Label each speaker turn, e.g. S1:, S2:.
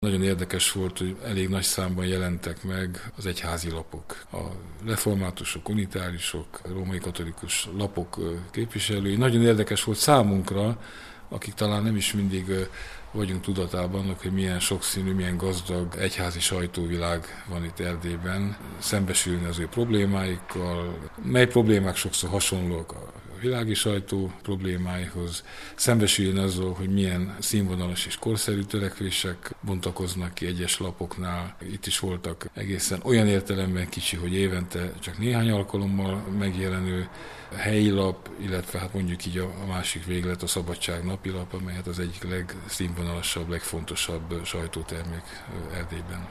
S1: Nagyon érdekes volt, hogy elég nagy számban jelentek meg az egyházi lapok. A reformátusok, unitárisok, római katolikus lapok képviselői. Nagyon érdekes volt számunkra, akik talán nem is mindig vagyunk tudatában annak, hogy milyen sokszínű, milyen gazdag egyházi sajtóvilág van itt Erdélyben, szembesülni az ő problémáikkal, mely problémák sokszor hasonlók a világi sajtó problémáihoz, szembesüljön azzal, hogy milyen színvonalas és korszerű törekvések bontakoznak ki egyes lapoknál. Itt is voltak egészen olyan értelemben kicsi, hogy évente csak néhány alkalommal megjelenő helyi lap, illetve hát mondjuk így a másik véglet, a Szabadság napilap, amely hát az egyik legszínvonalasabb, legfontosabb sajtótermék Erdélyben.